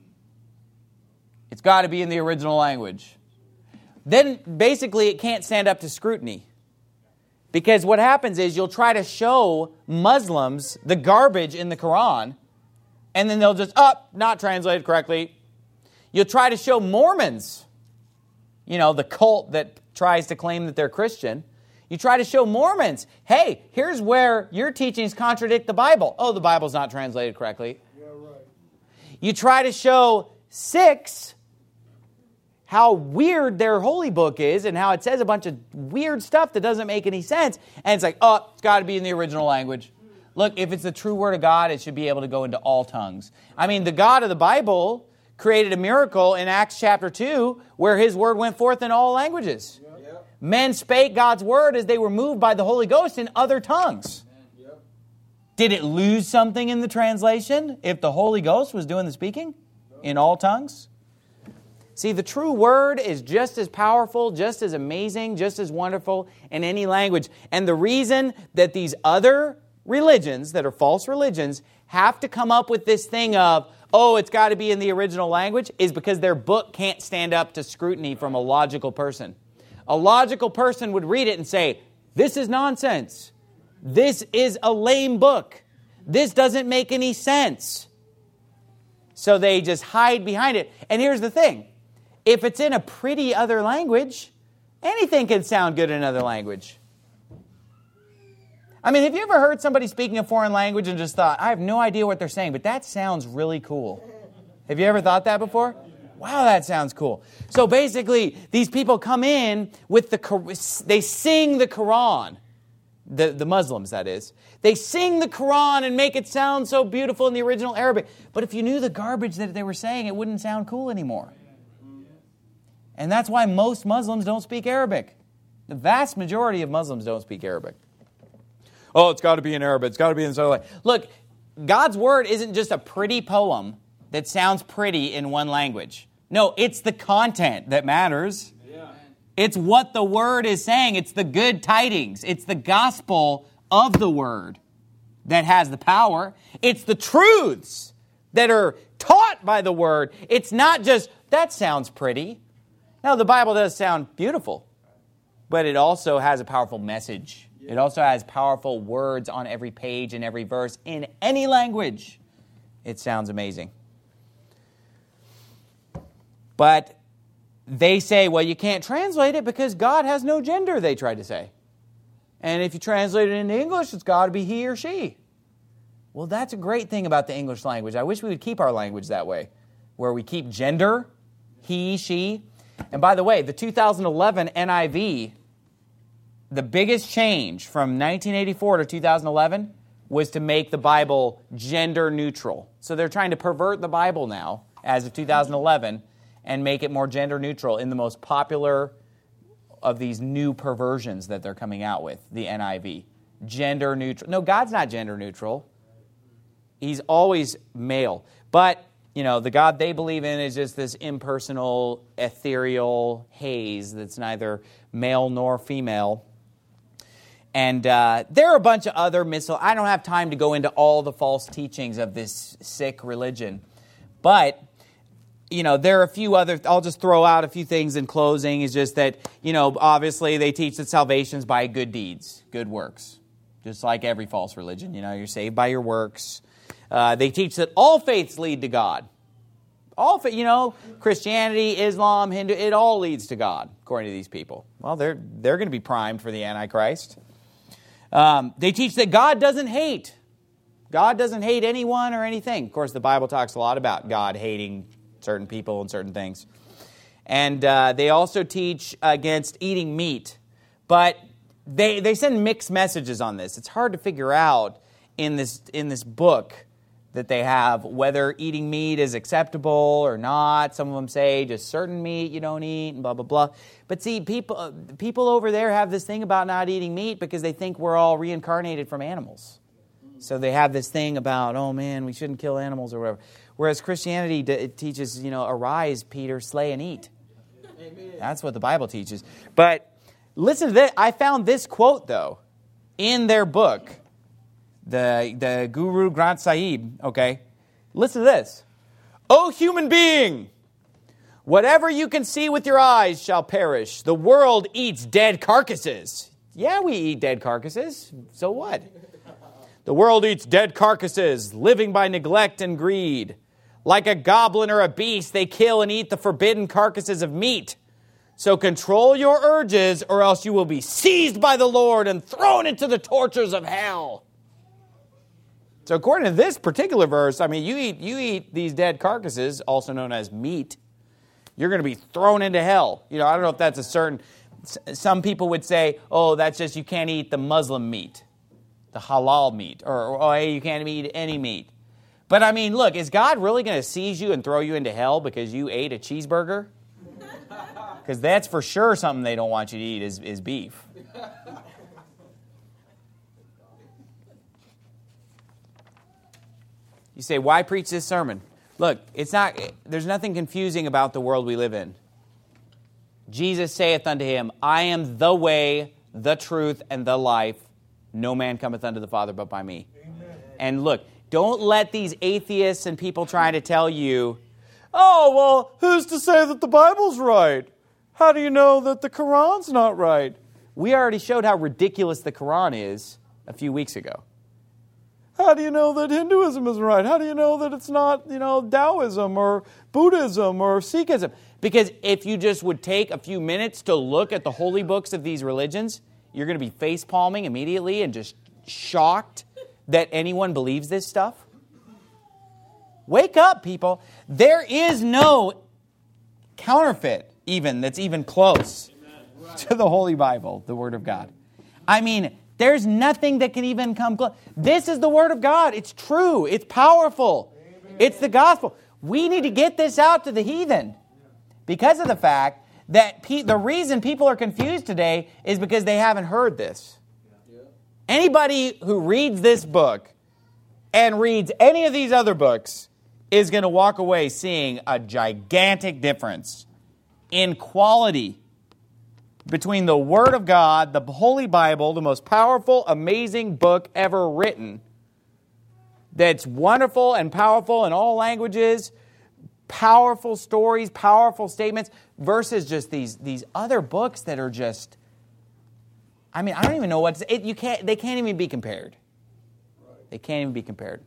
It's got to be in the original language. Then basically it can't stand up to scrutiny. Because what happens is you'll try to show Muslims the garbage in the Quran, and then they'll just, not translated correctly. You'll try to show Mormons, the cult that tries to claim that they're Christian. You try to show Mormons, hey, here's where your teachings contradict the Bible. Oh, the Bible's not translated correctly. Yeah, right. You try to show Sikhs, how weird their holy book is and how it says a bunch of weird stuff that doesn't make any sense. And it's like, oh, it's got to be in the original language. Look, if it's the true word of God, it should be able to go into all tongues. I mean, the God of the Bible created a miracle in Acts chapter 2 where His word went forth in all languages. Yep. Men spake God's word as they were moved by the Holy Ghost in other tongues. Yep. Did it lose something in the translation if the Holy Ghost was doing the speaking in all tongues? See, the true word is just as powerful, just as amazing, just as wonderful in any language. And the reason that these other religions that are false religions have to come up with this thing of, oh, it's got to be in the original language, is because their book can't stand up to scrutiny from a logical person. A logical person would read it and say, this is nonsense. This is a lame book. This doesn't make any sense. So they just hide behind it. And here's the thing. If it's in a pretty other language, anything can sound good in another language. I mean, have you ever heard somebody speaking a foreign language and just thought, I have no idea what they're saying, but that sounds really cool? Have you ever thought that before? Wow, that sounds cool. So basically, these people come in with they sing the Quran. The Muslims, that is. They sing the Quran and make it sound so beautiful in the original Arabic. But if you knew the garbage that they were saying, it wouldn't sound cool anymore. And that's why most Muslims don't speak Arabic. The vast majority of Muslims don't speak Arabic. Oh, it's got to be in Arabic. It's got to be in some way. Look, God's Word isn't just a pretty poem that sounds pretty in one language. No, it's the content that matters. Yeah. It's what the Word is saying. It's the good tidings. It's the gospel of the Word that has the power. It's the truths that are taught by the Word. It's not just, that sounds pretty. Now, the Bible does sound beautiful, but it also has a powerful message. It also has powerful words on every page and every verse in any language. It sounds amazing. But they say, well, you can't translate it because God has no gender, they try to say. And if you translate it into English, it's got to be he or she. Well, that's a great thing about the English language. I wish we would keep our language that way, where we keep gender, he, she. And by the way, the 2011 NIV, the biggest change from 1984 to 2011 was to make the Bible gender neutral. So they're trying to pervert the Bible now, as of 2011, and make it more gender neutral in the most popular of these new perversions that they're coming out with, the NIV. Gender neutral. No, God's not gender neutral. He's always male. But, you know, the God they believe in is just this impersonal, ethereal haze that's neither male nor female. And there are a bunch of other I don't have time to go into all the false teachings of this sick religion. But, you know, there are a few other, I'll just throw out a few things in closing, is just that, you know, obviously they teach that salvation's by good deeds, good works. Just like every false religion, you know, you're saved by your works. They teach that all faiths lead to God. You know, Christianity, Islam, Hindu, it all leads to God, according to these people. Well, they're going to be primed for the Antichrist. They teach that God doesn't hate. God doesn't hate anyone or anything. Of course, the Bible talks a lot about God hating certain people and certain things. And they also teach against eating meat. But they send mixed messages on this. It's hard to figure out in this book that they have whether eating meat is acceptable or not. Some of them say just certain meat you don't eat and blah, blah, blah. But see, people over there have this thing about not eating meat because they think we're all reincarnated from animals. So they have this thing about, oh man, we shouldn't kill animals or whatever. Whereas Christianity it teaches, you know, arise, Peter, slay and eat. Amen. That's what the Bible teaches. But listen to this. I found this quote, though, in their book. The Guru Granth Sahib, okay? Listen to this. O human being, whatever you can see with your eyes shall perish. The world eats dead carcasses. Yeah, we eat dead carcasses. So what? The world eats dead carcasses, living by neglect and greed. Like a goblin or a beast, they kill and eat the forbidden carcasses of meat. So control your urges, or else you will be seized by the Lord and thrown into the tortures of hell. So according to this particular verse, I mean, you eat these dead carcasses, also known as meat. You're going to be thrown into hell. I don't know if that's a certain... Some people would say, oh, that's just you can't eat the Muslim meat, the halal meat, or oh, hey, you can't eat any meat. But I mean, look, is God really going to seize you and throw you into hell because you ate a cheeseburger? Because that's for sure something they don't want you to eat is beef. You say, why preach this sermon? Look, there's nothing confusing about the world we live in. Jesus saith unto him, I am the way, the truth, and the life. No man cometh unto the Father but by me. Amen. And look, don't let these atheists and people trying to tell you, oh, well, who's to say that the Bible's right? How do you know that the Quran's not right? We already showed how ridiculous the Quran is a few weeks ago. How do you know that Hinduism is right? How do you know that it's not, Taoism or Buddhism or Sikhism? Because if you just would take a few minutes to look at the holy books of these religions, you're going to be face-palming immediately and just shocked that anyone believes this stuff. Wake up, people. There is no counterfeit even that's even close to the Holy Bible, the Word of God. I mean, there's nothing that can even come close. This is the Word of God. It's true. It's powerful. Amen. It's the gospel. We need to get this out to the heathen because of the fact that the reason people are confused today is because they haven't heard this. Anybody who reads this book and reads any of these other books is going to walk away seeing a gigantic difference in quality between the Word of God, the Holy Bible, the most powerful, amazing book ever written, that's wonderful and powerful in all languages, powerful stories, powerful statements, versus just these other books that are just, I mean, I don't even know what to say. They can't even be compared. They can't even be compared.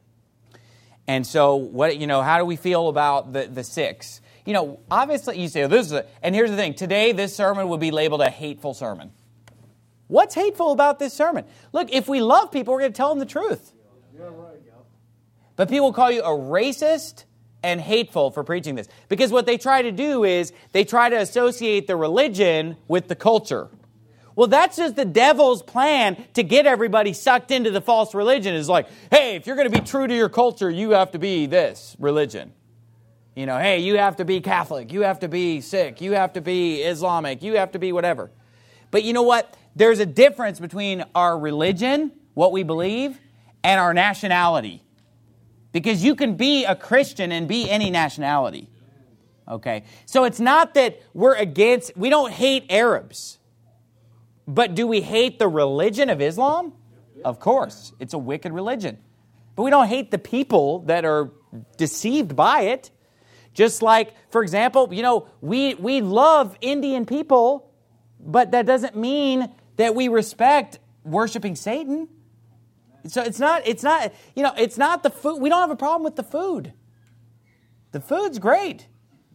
And so, how do we feel about the six? Obviously you say, and here's the thing. Today, this sermon would be labeled a hateful sermon. What's hateful about this sermon? Look, if we love people, we're going to tell them the truth. Yeah, right. But people call you a racist and hateful for preaching this. Because what they try to do is they try to associate the religion with the culture. Well, that's just the devil's plan to get everybody sucked into the false religion. It's like, hey, if you're going to be true to your culture, you have to be this religion. Hey, you have to be Catholic, you have to be Sikh, you have to be Islamic, you have to be whatever. But you know what? There's a difference between our religion, what we believe, and our nationality. Because you can be a Christian and be any nationality. Okay? So it's not that we don't hate Arabs. But do we hate the religion of Islam? Of course. It's a wicked religion. But we don't hate the people that are deceived by it. Just like, for example, we love Indian people, but that doesn't mean that we respect worshiping Satan. So it's not the food. We don't have a problem with the food. The food's great.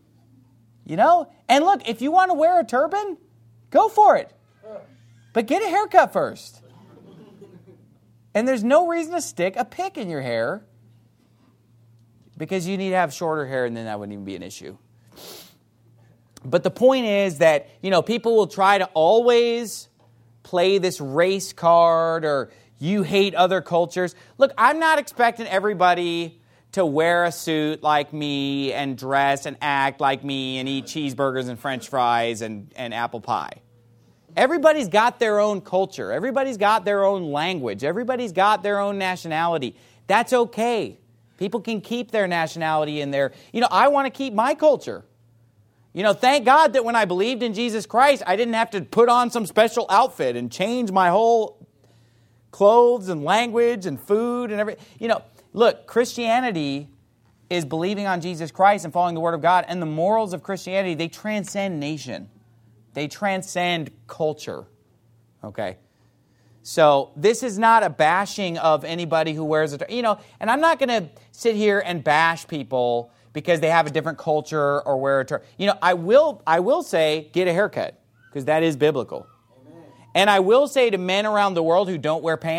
And look, if you want to wear a turban, go for it. But get a haircut first. And there's no reason to stick a pick in your hair because you need to have shorter hair and then that wouldn't even be an issue. But the point is that, people will try to always play this race card or you hate other cultures. Look, I'm not expecting everybody to wear a suit like me and dress and act like me and eat cheeseburgers and French fries and apple pie. Everybody's got their own culture. Everybody's got their own language. Everybody's got their own nationality. That's okay. People can keep their nationality in there. I want to keep my culture. Thank God that when I believed in Jesus Christ, I didn't have to put on some special outfit and change my whole clothes and language and food and everything. Look, Christianity is believing on Jesus Christ and following the Word of God. And the morals of Christianity, they transcend nation. They transcend culture. Okay? So this is not a bashing of anybody who wears a... and I'm not going to sit here and bash people because they have a different culture or wear a... I will say, get a haircut, because that is biblical. Amen. And I will say to men around the world who don't wear pants,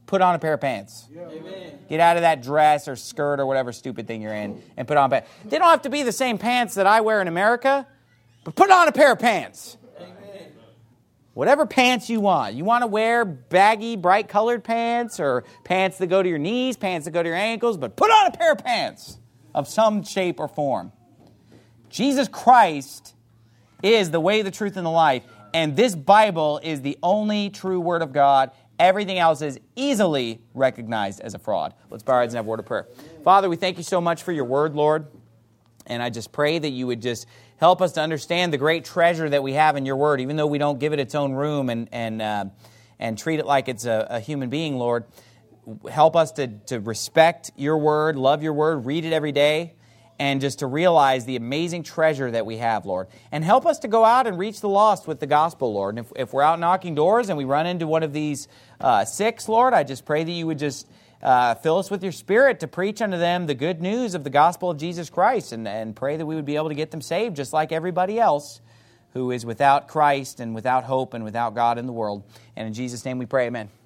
put on a pair of pants. Amen. Get out of that dress or skirt or whatever stupid thing you're in and put on pants. They don't have to be the same pants that I wear in America, but put on a pair of pants. Amen. Whatever pants you want. You want to wear baggy, bright-colored pants or pants that go to your knees, pants that go to your ankles, but put on a pair of pants of some shape or form. Jesus Christ is the way, the truth, and the life. And this Bible is the only true Word of God. Everything else is easily recognized as a fraud. Let's bow our heads and have a word of prayer. Father, we thank you so much for your Word, Lord. And I just pray that you would just help us to understand the great treasure that we have in your Word, even though we don't give it its own room and treat it like it's a human being, Lord. Help us to respect your Word, love your Word, read it every day, and just to realize the amazing treasure that we have, Lord. And help us to go out and reach the lost with the gospel, Lord. And if we're out knocking doors and we run into one of these six, Lord, I just pray that you would just fill us with your Spirit to preach unto them the good news of the gospel of Jesus Christ, and pray that we would be able to get them saved just like everybody else who is without Christ and without hope and without God in the world. And in Jesus' name we pray, amen.